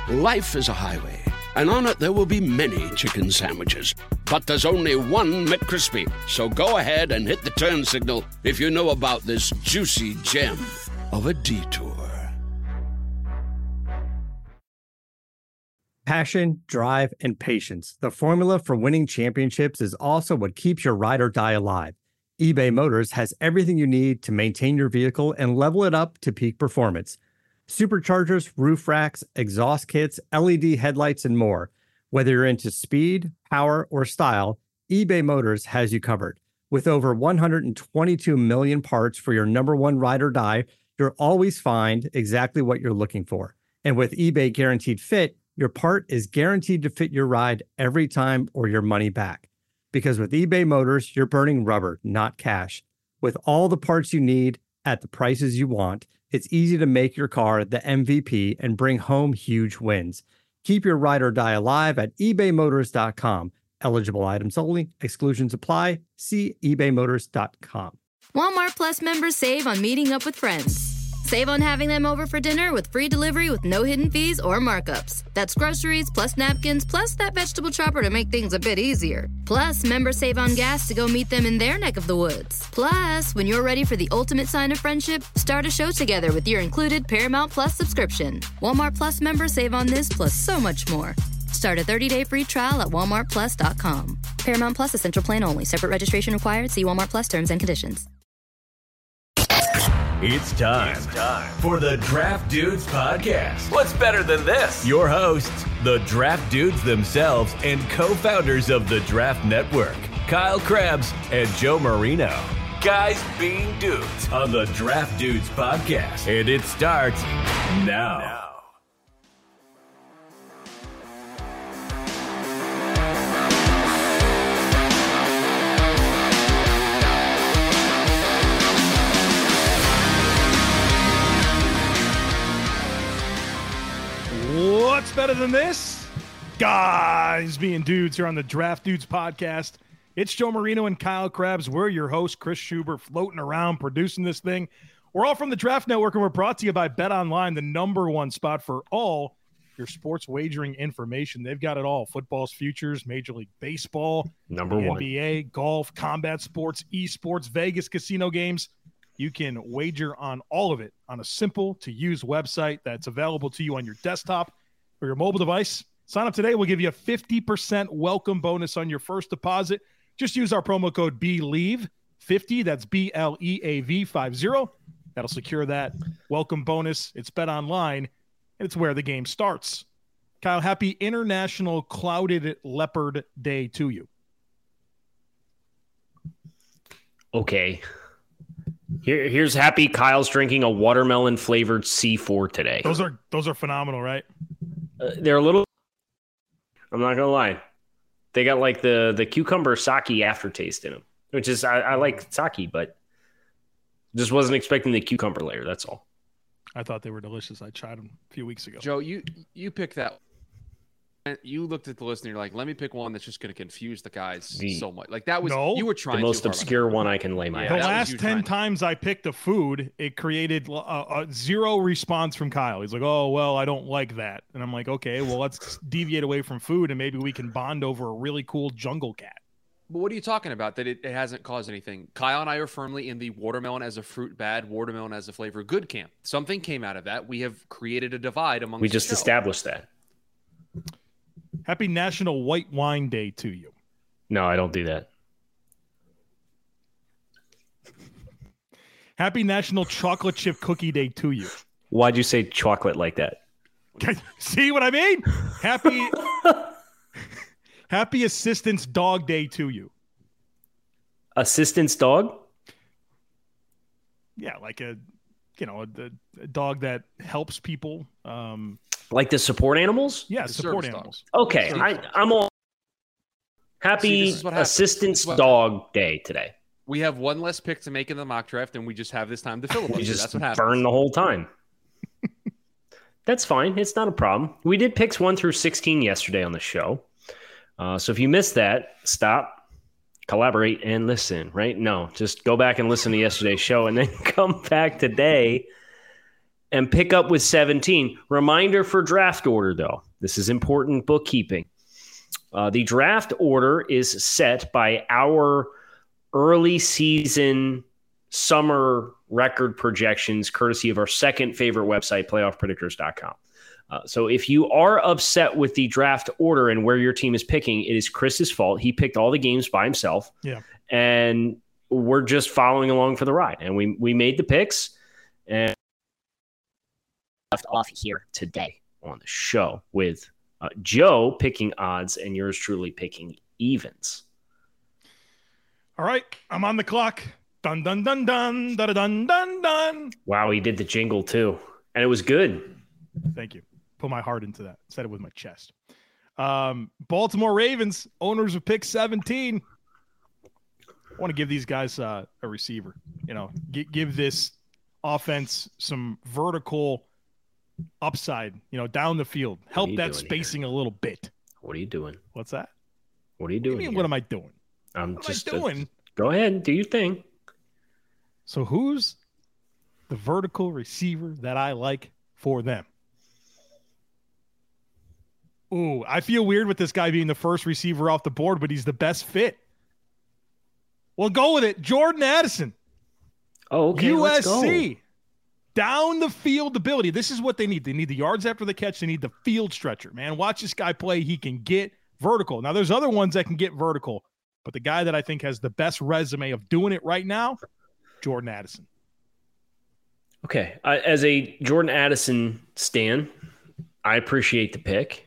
Life is a highway, and on it there will be many chicken sandwiches. But there's only one McCrispy. So go ahead and hit the turn signal if you know about this juicy gem of a detour. Passion, drive, and patience. The formula for winning championships is also what keeps your ride or die alive. eBay Motors has everything you need to maintain your vehicle and level it up to peak performance. Superchargers, roof racks, exhaust kits, LED headlights, and more. Whether you're into speed, power, or style, eBay Motors has you covered. With over 122 million parts for your number one ride or die, you'll always find exactly what you're looking for. And with eBay Guaranteed Fit, your part is guaranteed to fit your ride every time or your money back. Because with eBay Motors, you're burning rubber, not cash. With all the parts you need at the prices you want, it's easy to make your car the MVP and bring home huge wins. Keep your ride or die alive at ebaymotors.com. Eligible items only. Exclusions apply. See ebaymotors.com. Walmart Plus members save on meeting up with friends. Save on having them over for dinner with free delivery with no hidden fees or markups. That's groceries, plus napkins, plus that vegetable chopper to make things a bit easier. Plus, members save on gas to go meet them in their neck of the woods. Plus, when you're ready for the ultimate sign of friendship, start a show together with your included Paramount Plus subscription. Walmart Plus members save on this plus so much more. Start a 30-day free trial at walmartplus.com. Paramount Plus Essential Plan only. Separate registration required. See Walmart Plus terms and conditions. It's time for the Draft Dudes Podcast. What's better than this? Your hosts, the Draft Dudes themselves and co-founders of the Draft Network, Kyle Krabs and Joe Marino. Guys being dudes On the Draft Dudes Podcast. And it starts now. What's better than this? Guys being dudes here on the Draft Dudes Podcast. It's Joe Marino and Kyle Krabs. We're your host, Chris Schubert, floating around, producing this thing. We're all from the Draft Network, and we're brought to you by BetOnline, the number one spot for all your sports wagering information. They've got it all. Football's futures, Major League Baseball, number one, NBA, golf, combat sports, esports, Vegas casino games. You can wager on all of it on a simple-to-use website that's available to you on your desktop or your mobile device. Sign up today. We'll give you a 50% welcome bonus on your first deposit. Just use our promo code BLEAV50. That's BLEAV50. That'll secure that welcome bonus. It's BetOnline, and it's where the game starts. Kyle, happy International Clouded Leopard Day to you. Okay. Here's happy Kyle's drinking a watermelon flavored C4 today. Those are phenomenal, right? They're a little. I'm not gonna lie. They got like the cucumber sake aftertaste in them, which is I like sake, but just wasn't expecting the cucumber layer. That's all. I thought they were delicious. I tried them a few weeks ago. Joe, you picked that. You looked at the list and you're like, let me pick one that's just going to confuse the guys so much. Like that was you were trying the most obscure one I can lay my The last 10 times I picked a food, it created a zero response from Kyle. He's like, oh, well, I don't like that. And I'm like, okay, well, let's deviate away from food and maybe we can bond over a really cool jungle cat. But what are you talking about? That it hasn't caused anything. Kyle and I are firmly in the watermelon as a fruit bad, watermelon as a flavor good camp. Something came out of that. We have created a divide among. We just established that. Happy National White Wine Day to you. No, I don't do that. Happy National Chocolate Chip Cookie Day to you. Why'd you say chocolate like that? See what I mean? Happy Assistance Dog Day to you. Assistance dog? Yeah, like a dog that helps people. Like the support animals? Yeah, support animals. Okay, I'm all happy Assistance Dog Day today. We have one less pick to make in the mock draft, and we just have this time to filibuster. We just That's what happens. burn the whole time. That's fine. It's not a problem. We did picks 1 through 16 yesterday on the show. So if you missed that, stop, collaborate, and listen, right? No, just go back and listen to yesterday's show and then come back today and pick up with 17. Reminder for draft order, though. This is important bookkeeping. The draft order is set by our early season summer record projections, courtesy of our second favorite website, playoffpredictors.com. So if you are upset with the draft order and where your team is picking, it is Chris's fault. He picked all the games by himself. Yeah. And we're just following along for the ride. And we made the picks and left off here today on the show with Joe picking odds and yours truly picking evens. All right. I'm on the clock. Dun, dun, dun, dun, dun, dun, dun, dun. Wow, he did the jingle too. And it was good. Thank you. Put my heart into that. Said it with my chest. Baltimore Ravens, owners of pick 17. I want to give these guys a receiver. Give this offense some vertical upside, down the field. Help that spacing here a little bit. What are you doing? What's that? What are you doing? What do you mean, what am I doing? What am I doing? Go ahead. Do your thing. So who's the vertical receiver that I like for them? Ooh, I feel weird with this guy being the first receiver off the board, but he's the best fit. Well, go with it. Jordan Addison. Oh, okay. USC. Let's go. Down the field ability. This is what they need. They need the yards after the catch. They need the field stretcher, man. Watch this guy play. He can get vertical. Now, there's other ones that can get vertical, but the guy that I think has the best resume of doing it right now, Jordan Addison. Okay. As a Jordan Addison stan, I appreciate the pick,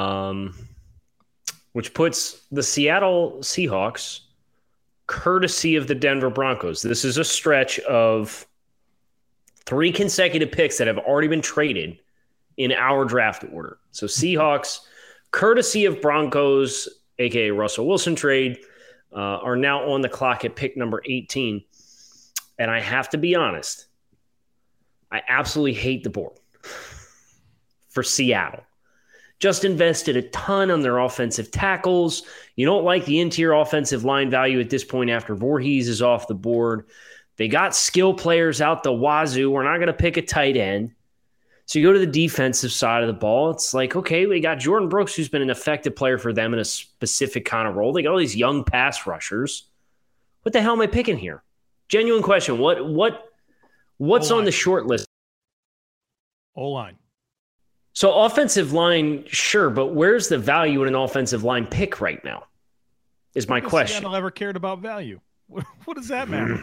which puts the Seattle Seahawks courtesy of the Denver Broncos. This is a stretch of 3 consecutive picks that have already been traded in our draft order. So Seahawks, courtesy of Broncos, aka Russell Wilson trade, are now on the clock at pick number 18. And I have to be honest, I absolutely hate the board for Seattle. Just invested a ton on their offensive tackles. You don't like the interior offensive line value at this point after Voorhees is off the board. They got skill players out the wazoo. We're not going to pick a tight end. So you go to the defensive side of the ball. It's like, okay, we got Jordan Brooks, who's been an effective player for them in a specific kind of role. They got all these young pass rushers. What the hell am I picking here? Genuine question. What's O-line on the short list? O-line. So offensive line, sure, but where's the value in an offensive line pick right now? Is my question. Seattle ever cared about value? What does that matter?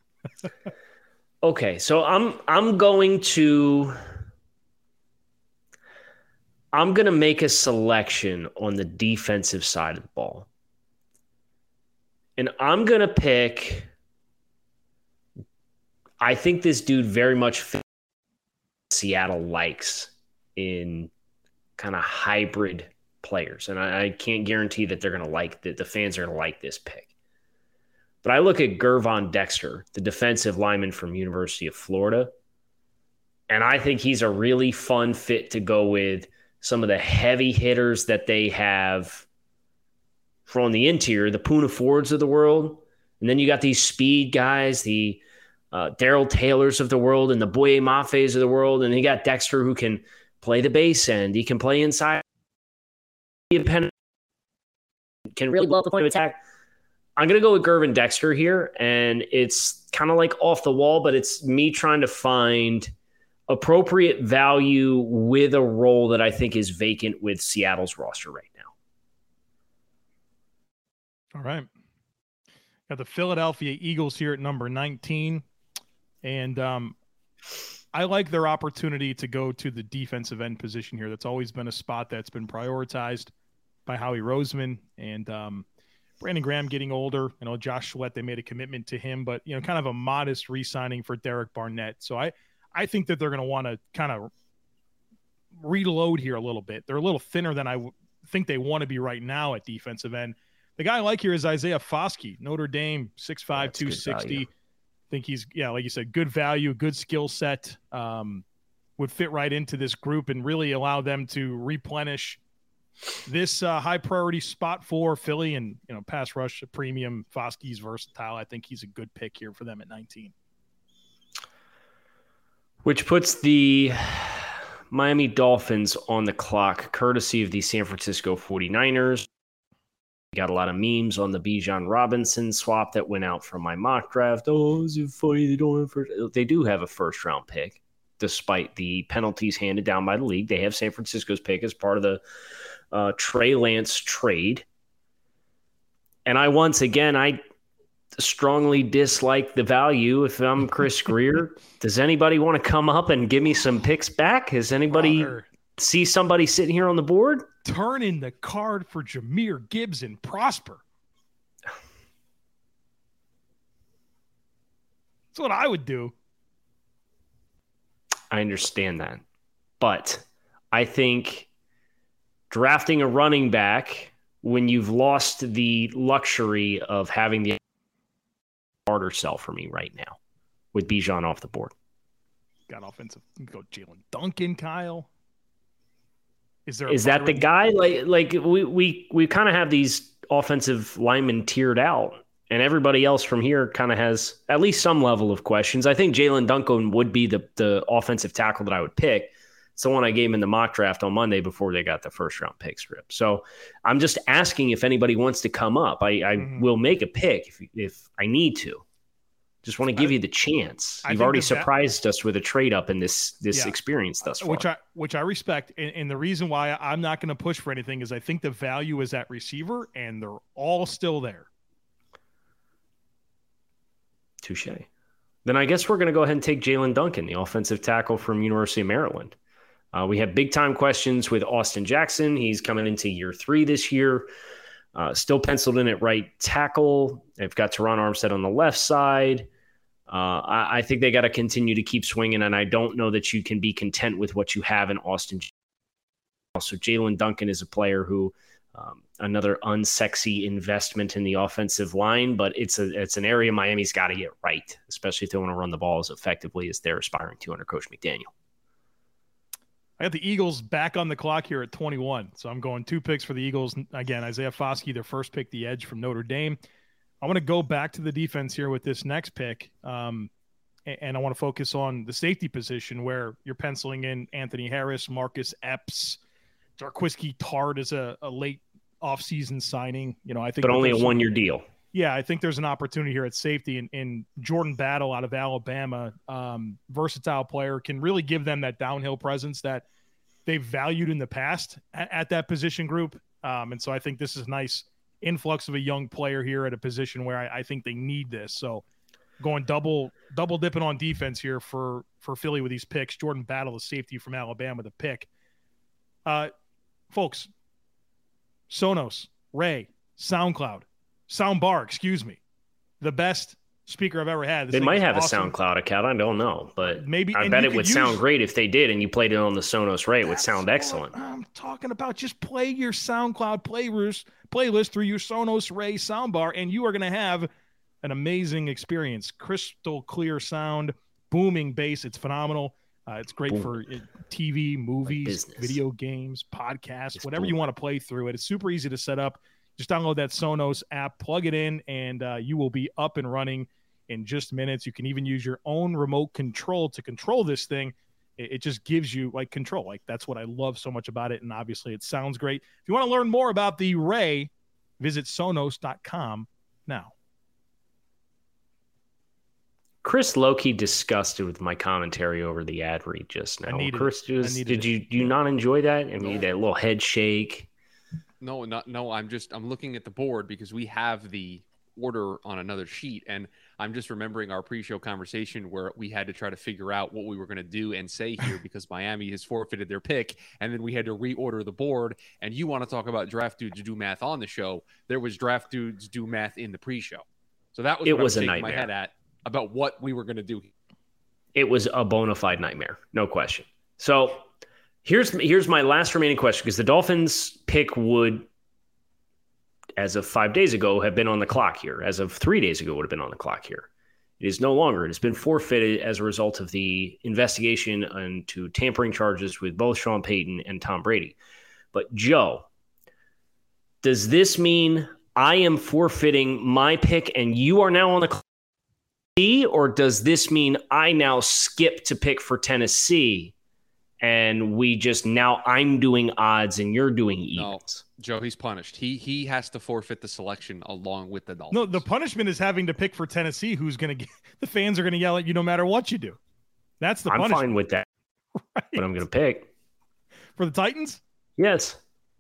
Okay, so I'm going to make a selection on the defensive side of the ball. And I'm going to pick, I think this dude very much fits Seattle likes in kind of hybrid players. And I can't guarantee that they're going to like that the fans are going to like this pick. But I look at Gervon Dexter, the defensive lineman from University of Florida, and I think he's a really fun fit to go with some of the heavy hitters that they have from the interior, the Poona Fords of the world. And then you got these speed guys, the Darrell Taylors of the world and the Boye Mafes of the world. And you got Dexter who can play the base end. He can play inside. He can really blow up the point of attack. I'm going to go with Gervon Dexter here, and it's kind of like off the wall, but it's me trying to find appropriate value with a role that I think is vacant with Seattle's roster right now. All right. Got the Philadelphia Eagles here at number 19, and I like their opportunity to go to the defensive end position here. That's always been a spot that's been prioritized by Howie Roseman, and Brandon Graham getting older. Josh Sweat, they made a commitment to him, but, kind of a modest re-signing for Derek Barnett. So I think that they're going to want to kind of reload here a little bit. They're a little thinner than I think they want to be right now at defensive end. The guy I like here is Isaiah Foskey, Notre Dame, 6'5", 260. I think he's, like you said, good value, good skill set, would fit right into this group and really allow them to replenish this high priority spot for Philly, and pass rush premium. Foskey's versatile. I think he's a good pick here for them at 19. Which puts the Miami Dolphins on the clock, courtesy of the San Francisco 49ers. Got a lot of memes on the Bijan Robinson swap that went out from my mock draft. Oh, is it funny they don't have They do have a first-round pick, despite the penalties handed down by the league. They have San Francisco's pick as part of the Trey Lance trade. And I strongly dislike the value. If I'm Chris Grier, does anybody want to come up and give me some picks back? Has anybody see somebody sitting here on the board? Turn in the card for Jahmyr Gibbs and Prosper. That's what I would do. I understand that. But I think drafting a running back when you've lost the luxury of having the harder sell for me right now with Bijan off the board. Got offensive. Go Jalen Duncan, Kyle. Is that the guy? Like we kind of have these offensive linemen tiered out, and everybody else from here kind of has at least some level of questions. I think Jalen Duncan would be the offensive tackle that I would pick. It's the one I gave him in the mock draft on Monday before they got the first round pick strip. So I'm just asking if anybody wants to come up. I will make a pick if I need to. Just want to give you the chance. You've already surprised us with a trade up in this experience thus far. Which I respect. And the reason why I'm not going to push for anything is I think the value is at receiver, and they're all still there. Touche. Then I guess we're going to go ahead and take Jalen Duncan, the offensive tackle from University of Maryland. We have big-time questions with Austin Jackson. He's coming into year 3 this year. Still penciled in at right tackle. They've got Teron Armstead on the left side. I think they got to continue to keep swinging, and I don't know that you can be content with what you have in Austin. Also, Jalen Duncan is a player who another unsexy investment in the offensive line, but it's an area Miami's got to get right, especially if they want to run the ball as effectively as they're aspiring to under Coach McDaniel. I got the Eagles back on the clock here at 21. So I'm going 2 picks for the Eagles. Again, Isaiah Foskey, their first pick, the edge from Notre Dame. I want to go back to the defense here with this next pick. And I want to focus on the safety position where you're penciling in Anthony Harris, Marcus Epps, Darquisky Tart as a late offseason signing. I think, but only a 1-year deal. Yeah, I think there's an opportunity here at safety, and Jordan Battle out of Alabama, versatile player, can really give them that downhill presence that they've valued in the past at that position group. And so I think this is a nice influx of a young player here at a position where I think they need this. So going double dipping on defense here for Philly with these picks. Jordan Battle, the safety from Alabama, the pick. Folks, Sonos, Ray, SoundCloud, Soundbar, excuse me, the best speaker I've ever had. They might have awesome. A SoundCloud account. I don't know, but maybe I bet it would sound great if they did, and you played it on the Sonos Ray. It would sound excellent. I'm talking about just play your SoundCloud playlist through your Sonos Ray soundbar, and you are going to have an amazing experience. Crystal clear sound, booming bass. It's phenomenal. It's great for TV, movies, video games, podcasts, whatever you want to play through it. It's super easy to set up. Just download that Sonos app, plug it in, and you will be up and running in just minutes. You can even use your own remote control to control this thing. It just gives you control. That's what I love so much about it. And obviously it sounds great. If you want to learn more about the Ray, visit Sonos.com now. Chris low-key disgusted with my commentary over the ad read just now. Chris, did you not enjoy that? I mean, that little head shake. No. I'm looking at the board because we have the order on another sheet, and I'm just remembering our pre-show conversation where we had to try to figure out what we were going to do and say here because Miami has forfeited their pick, and then we had to reorder the board. And you want to talk about Draft Dudes Do Math on the show? There was Draft Dudes Do Math in the pre-show, so that was what I was a shaking nightmare. my head at about what we were going to do. It was a bona fide nightmare, no question. So here's my last remaining question, because the Dolphins pick would, as of 5 days ago, have been on the clock here. As of 3 days ago, would have been on the clock here. It is no longer. It has been forfeited as a result of the investigation into tampering charges with both Sean Payton and Tom Brady. But Joe, does this mean I am forfeiting my pick and you are now on the clock? Or does this mean I now skip to pick for Tennessee and I'm doing odds and you're doing evens? No, Joe, he's punished. He has to forfeit the selection along with the Dolphins. No, the punishment is having to pick for Tennessee, who's going to get the fans are going to yell at you no matter what you do. That's the punishment. I'm fine with that. Right. But I'm going to pick. For the Titans? Yes.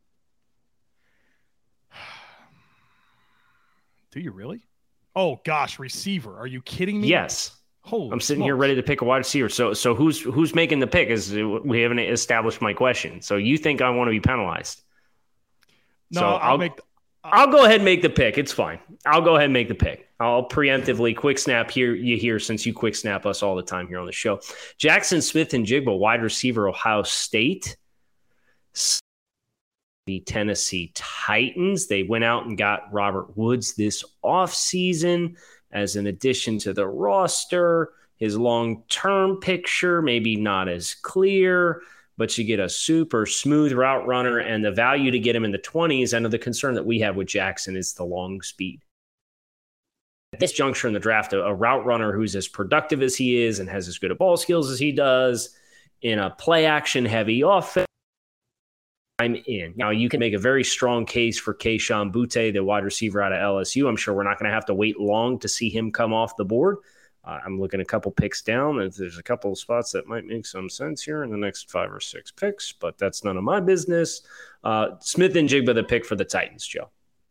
Do you really? Oh gosh, receiver. Are you kidding me? Yes. Holy I'm sitting smokes. here ready to pick a wide receiver. So who's making the pick? We haven't established my question. So you think I want to be penalized? No, so I'll go ahead and make the pick. It's fine. I'll go ahead and make the pick. I'll preemptively quick snap here since you quick snap us all the time here on the show. Jackson Smith-Njigba, wide receiver, Ohio State. The Tennessee Titans. They went out and got Robert Woods this offseason as an addition to the roster. His long-term picture, maybe not as clear, but you get a super smooth route runner and the value to get him in the 20s. I know the concern that we have with Jackson is the long speed. At this juncture in the draft, a route runner who's as productive as he is and has as good a ball skills as he does in a play-action heavy offense, I'm in. Now, you can make a very strong case for Kayshon Boutte, the wide receiver out of LSU. I'm sure we're not going to have to wait long to see him come off the board. I'm looking a couple picks down. There's a couple of spots that might make some sense here in the next 5 or 6 picks, but that's none of my business. Smith-Njigba, the pick for the Titans, Joe.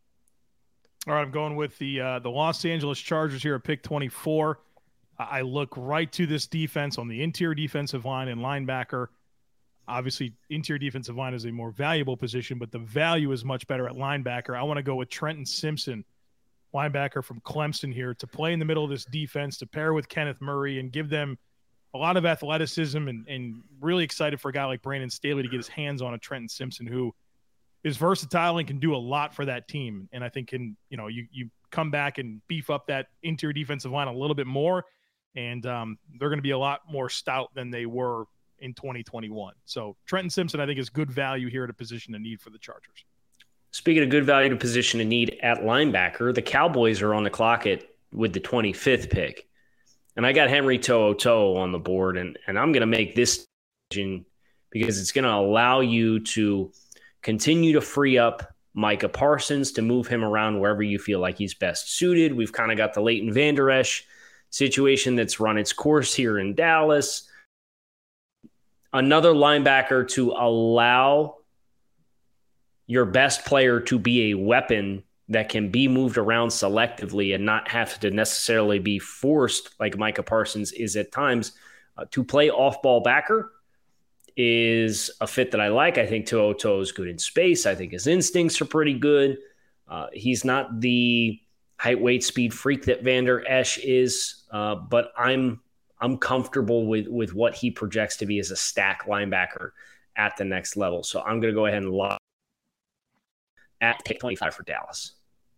All right, I'm going with the Los Angeles Chargers here at pick 24. I look right to this defense on the interior defensive line and linebacker. Obviously, interior defensive line is a more valuable position, but the value is much better at linebacker. I want to go with Trenton Simpson, linebacker from Clemson here, to play in the middle of this defense, to pair with Kenneth Murray and give them a lot of athleticism, and really excited for a guy like Brandon Staley to get his hands on a Trenton Simpson who is versatile and can do a lot for that team. And I think you come back and beef up that interior defensive line a little bit more, and they're going to be a lot more stout than they were in 2021. So Trenton Simpson, I think, is good value here at a position of need for the Chargers. Speaking of good value to position of need at linebacker, the Cowboys are on the clock with the 25th pick. And I got Henry To'oTo'o on the board, and I'm going to make this decision because it's going to allow you to continue to free up Micah Parsons, to move him around wherever you feel like he's best suited. We've kind of got the Leighton Vander Esch situation that's run its course here in Dallas. Another linebacker to allow your best player to be a weapon that can be moved around selectively and not have to necessarily be forced, like Micah Parsons is at times, to play off-ball backer is a fit that I like. I think To'oTo'o is good in space. I think his instincts are pretty good. He's not the height, weight, speed freak that Vander Esch is, but I'm comfortable with what he projects to be as a stack linebacker at the next level. So I'm going to go ahead and lock at pick 25 for Dallas.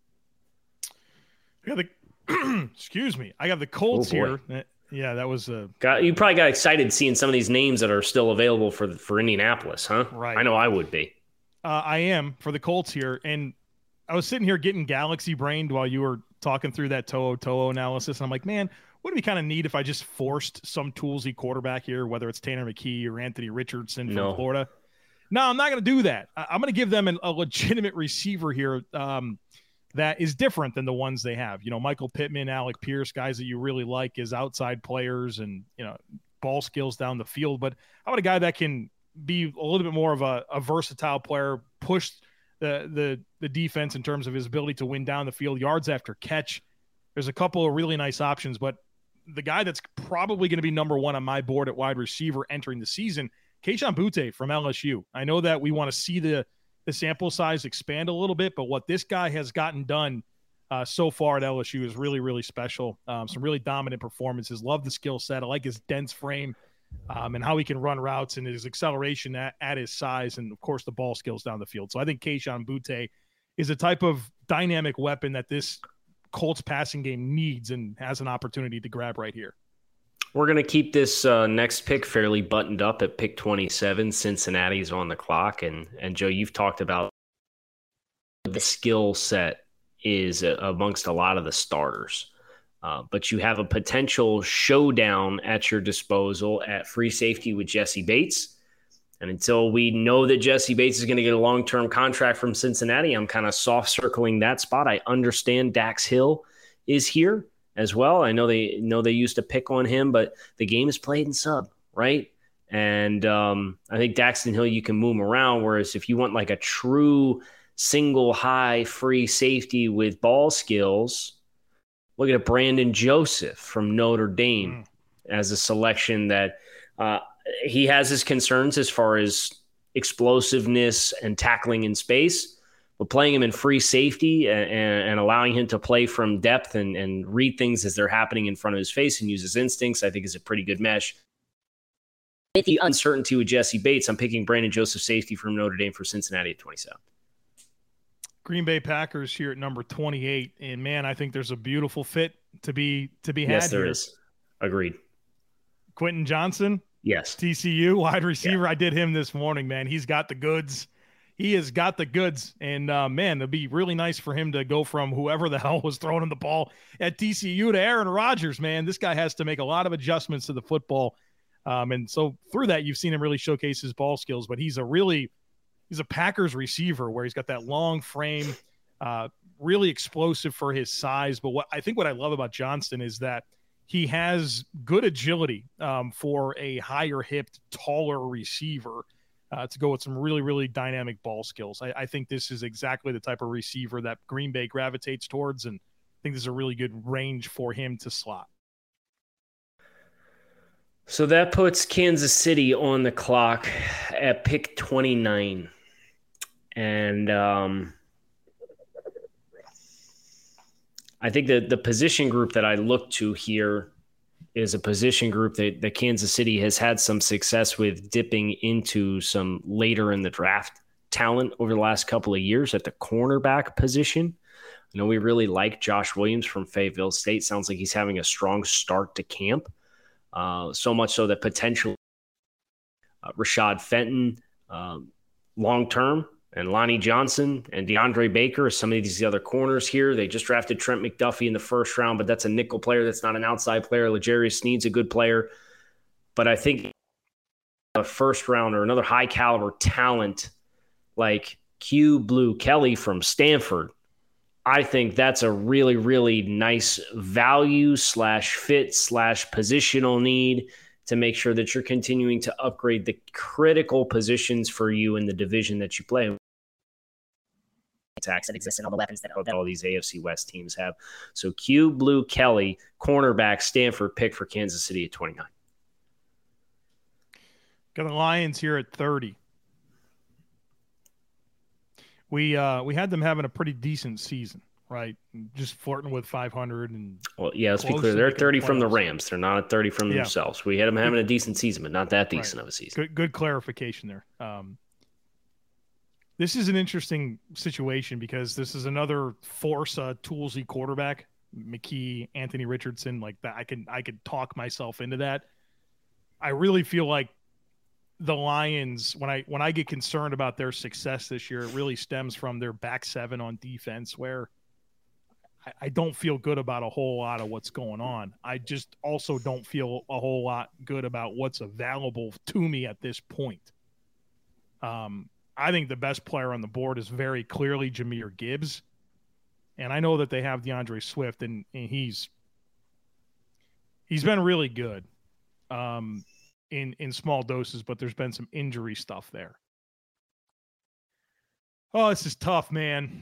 I got excuse me. I got the Colts here. Yeah, that was you probably got excited seeing some of these names that are still available for Indianapolis, huh? Right. I know I would be. I am for the Colts here, and I was sitting here getting galaxy brained while you were talking through that To'oTo'o analysis, and I'm like, man, wouldn't it be kind of neat if I just forced some toolsy quarterback here, whether it's Tanner McKee or Anthony Richardson from Florida? No, I'm not going to do that. I'm going to give them a legitimate receiver here that is different than the ones they have. Michael Pittman, Alec Pierce, guys that you really like as outside players and, ball skills down the field. But how about a guy that can be a little bit more of a versatile player, push the defense in terms of his ability to win down the field, yards after catch. There's a couple of really nice options, but the guy that's probably going to be number one on my board at wide receiver entering the season, Kayshon Boutte from LSU. I know that we want to see the sample size expand a little bit, but what this guy has gotten done so far at LSU is really, really special. Some really dominant performances. Love the skill set. I like his dense frame and how he can run routes and his acceleration at his size, and, of course, the ball skills down the field. So I think Kayshon Boutte is a type of dynamic weapon that this Colts passing game needs and has an opportunity to grab right here. We're going to keep this next pick fairly buttoned up at pick 27. Cincinnati's on the clock. And Joe, you've talked about the skill set is amongst a lot of the starters. But you have a potential showdown at your disposal at free safety with Jesse Bates. And until we know that Jesse Bates is going to get a long-term contract from Cincinnati, I'm kind of soft circling that spot. I understand Dax Hill is here as well. I know they used to pick on him, but the game is played in sub, right? And I think Daxton Hill, you can move him around, whereas if you want like a true single high free safety with ball skills, look at Brandon Joseph from Notre Dame as a selection that he has his concerns as far as explosiveness and tackling in space, but playing him in free safety and allowing him to play from depth and read things as they're happening in front of his face and use his instincts, I think is a pretty good mesh. With the uncertainty with Jesse Bates, I'm picking Brandon Joseph, safety from Notre Dame, for Cincinnati at 27. Green Bay Packers here at number 28. And man, I think there's a beautiful fit to be had. Yes, there is. Agreed. Quentin Johnson. Yes. TCU wide receiver. Yeah. I did him this morning, man. He's got the goods. He has got the goods. And man, it'd be really nice for him to go from whoever the hell was throwing him the ball at TCU to Aaron Rodgers, man. This guy has to make a lot of adjustments to the football. And so through that, you've seen him really showcase his ball skills, but he's a Packers receiver where he's got that long frame, really explosive for his size. But what I love about Johnston is that he has good agility for a higher hipped, taller receiver to go with some really, really dynamic ball skills. I think this is exactly the type of receiver that Green Bay gravitates towards. And I think there's a really good range for him to slot. So that puts Kansas City on the clock at pick 29. And I think that the position group that I look to here is a position group that Kansas City has had some success with dipping into some later in the draft talent over the last couple of years at the cornerback position. I know we really like Josh Williams from Fayetteville State. Sounds like he's having a strong start to camp. So much so that potentially Rashad Fenton long-term and Lonnie Johnson and DeAndre Baker, some of these other corners here. They just drafted Trent McDuffie in the first round, but that's a nickel player. That's not an outside player. L'Jarius Sneed's a good player. But I think a first round or another high caliber talent like Q Blue Kelly from Stanford, I think that's a really, really nice value / fit / positional need to make sure that you're continuing to upgrade the critical positions for you in the division that you play. Attacks that exist in all the weapons that all these AFC West teams have. So Q Blue Kelly, cornerback, Stanford, pick for Kansas City at 29. Got the Lions here at 30. We had them having a pretty decent season, right? Just flirting with 500 and. Well, yeah, let's be clear. They're 30 from the Rams. They're not at 30 from themselves. We had them having a decent season, but not that decent of a season. Good clarification there. This is an interesting situation because this is another Forza Toolsy quarterback, McKee, Anthony Richardson, like that. I could talk myself into that. I really feel like the Lions, when I get concerned about their success this year, it really stems from their back seven on defense, where I don't feel good about a whole lot of what's going on. I just also don't feel a whole lot good about what's available to me at this point. I think the best player on the board is very clearly Jahmyr Gibbs. And I know that they have DeAndre Swift, and he's been really good in small doses, but there's been some injury stuff there. Oh, this is tough, man.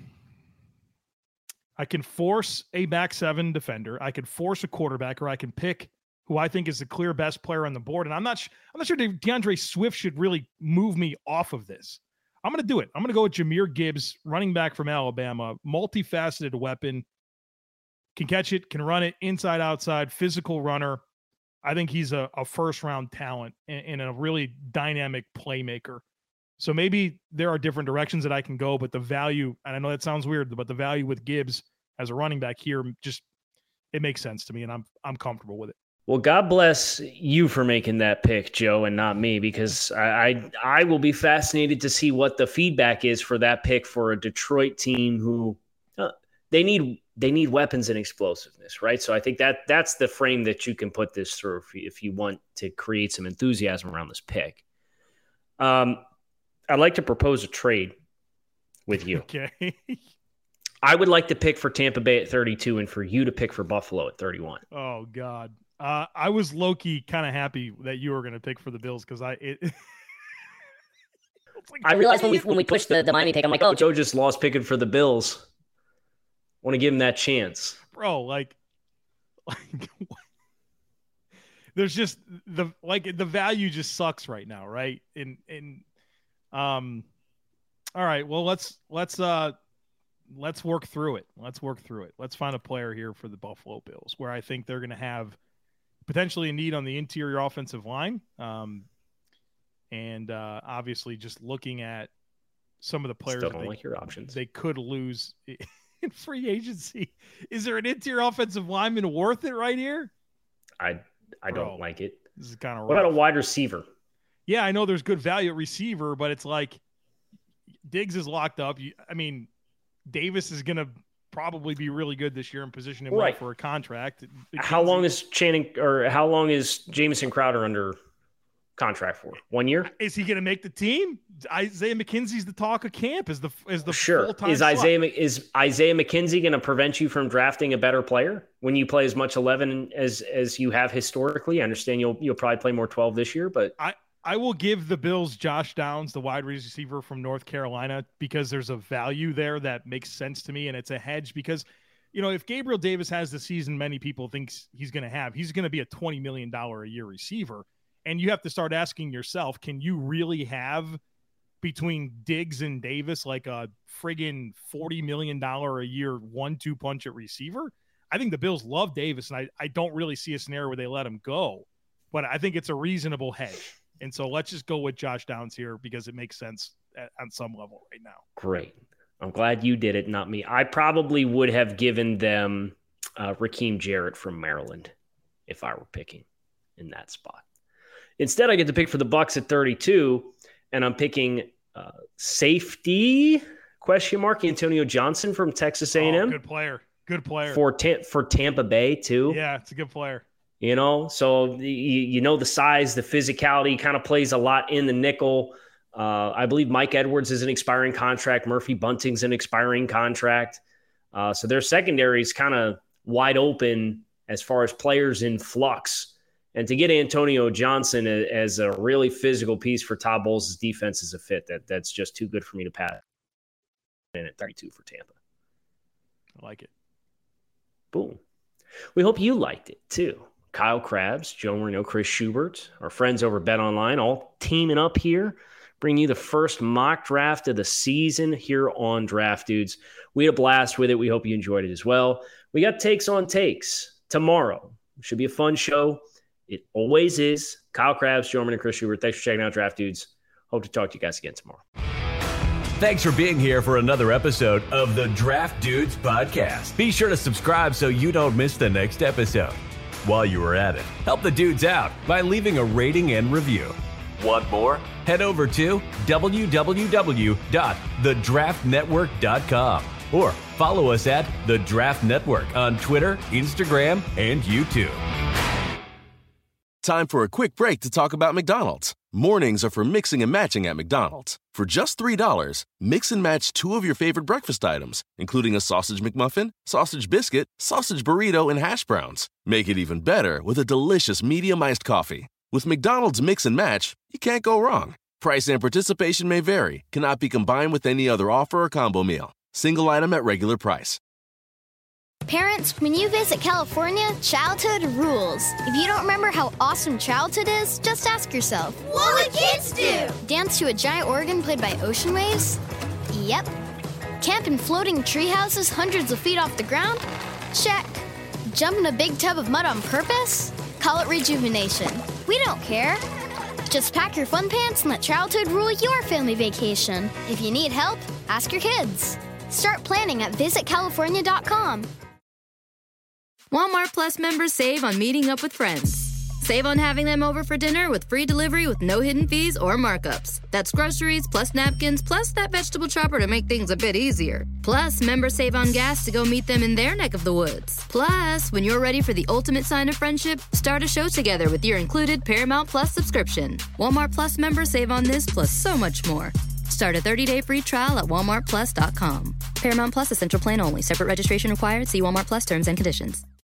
I can force a back seven defender. I can force a quarterback, or I can pick who I think is the clear best player on the board. And I'm not sure DeAndre Swift should really move me off of this. I'm going to do it. I'm going to go with Jahmyr Gibbs, running back from Alabama, multifaceted weapon, can catch it, can run it inside, outside, physical runner. I think he's a first-round talent and a really dynamic playmaker. So maybe there are different directions that I can go, but the value, and I know that sounds weird, but the value with Gibbs as a running back here, just it makes sense to me, and I'm comfortable with it. Well, God bless you for making that pick, Joe, and not me, because I will be fascinated to see what the feedback is for that pick for a Detroit team who they need they need weapons and explosiveness, right? So I think that's the frame that you can put this through if you want to create some enthusiasm around this pick. I'd like to propose a trade with you. Okay. I would like to pick for Tampa Bay at 32 and for you to pick for Buffalo at 31. Oh, God. I was low-key kind of happy that you were going to pick for the Bills because I realized when we pushed the Miami pick, I'm like, oh, Joe just lost picking for the Bills. Want to give him that chance. Bro, like there's just the value just sucks right now, right? All right, well let's work through it. Let's find a player here for the Buffalo Bills where I think they're going to have potentially a need on the interior offensive line. And obviously just looking at some of the players Still don't like your options. They could lose in free agency. Is there an interior offensive lineman worth it right here? I don't like it. This is kind of What about a wide receiver? Yeah, I know there's good value at receiver, but it's like Diggs is locked up. Davis is going to probably be really good this year and position him well for a contract. How long is Jamison Crowder under contract for? 1 year? Is he going to make the team? Isaiah McKenzie's the talk of camp. Is the sure. Full-time Is Isaiah McKenzie going to prevent you from drafting a better player when you play as much 11 as you have historically? I understand you'll probably play more 12 this year, but I will give the Bills Josh Downs, the wide receiver from North Carolina, because there's a value there that makes sense to me, and it's a hedge because, if Gabriel Davis has the season many people think he's going to have, he's going to be a $20 million a year receiver. And you have to start asking yourself, can you really have between Diggs and Davis like a friggin' $40 million a year 1-2 punch at receiver? I think the Bills love Davis, and I don't really see a scenario where they let him go. But I think it's a reasonable hedge. And so let's just go with Josh Downs here because it makes sense on some level right now. Great. I'm glad you did it, not me. I probably would have given them Raheem Jarrett from Maryland if I were picking in that spot. Instead, I get to pick for the Bucs at 32, and I'm picking safety, ? Antonio Johnson from Texas A&M. Oh, good player. For Tampa Bay, too. Yeah, it's a good player. So the size, the physicality kind of plays a lot in the nickel. I believe Mike Edwards is an expiring contract. Murphy Bunting's an expiring contract. So their secondary is kind of wide open as far as players in flux. And to get Antonio Johnson as a really physical piece for Todd Bowles' defense is a fit that's just too good for me to pass in at 32 for Tampa. I like it. Boom. We hope you liked it too. Kyle Krabs, Joe Marino, Chris Schubert, our friends over BetOnline, all teaming up here, bring you the first mock draft of the season here on Draft Dudes. We had a blast with it. We hope you enjoyed it as well. We got takes on takes tomorrow. Should be a fun show. It always is. Kyle Krabs, Joe Marino, Chris Schubert. Thanks for checking out Draft Dudes. Hope to talk to you guys again tomorrow. Thanks for being here for another episode of the Draft Dudes podcast. Be sure to subscribe so you don't miss the next episode. While you are at it, help the dudes out by leaving a rating and review. Want more? Head over to www.thedraftnetwork.com or follow us at The Draft Network on Twitter, Instagram, and YouTube. Time for a quick break to talk about McDonald's. Mornings are for mixing and matching at McDonald's. For just $3, mix and match 2 of your favorite breakfast items, including a sausage McMuffin, sausage biscuit, sausage burrito, and hash browns. Make it even better with a delicious medium iced coffee. With McDonald's Mix and Match, you can't go wrong. Price and participation may vary, cannot be combined with any other offer or combo meal. Single item at regular price. Parents, when you visit California, childhood rules. If you don't remember how awesome childhood is, just ask yourself, what would kids do? Dance to a giant organ played by ocean waves? Yep. Camp in floating tree houses hundreds of feet off the ground? Check. Jump in a big tub of mud on purpose? Call it rejuvenation. We don't care. Just pack your fun pants and let childhood rule your family vacation. If you need help, ask your kids. Start planning at visitcalifornia.com. Walmart Plus members save on meeting up with friends. Save on having them over for dinner with free delivery with no hidden fees or markups. That's groceries plus napkins plus that vegetable chopper to make things a bit easier. Plus, members save on gas to go meet them in their neck of the woods. Plus, when you're ready for the ultimate sign of friendship, start a show together with your included Paramount Plus subscription. Walmart Plus members save on this plus so much more. Start a 30-day free trial at walmartplus.com. Paramount Plus Essential Plan only. Separate registration required. See Walmart Plus terms and conditions.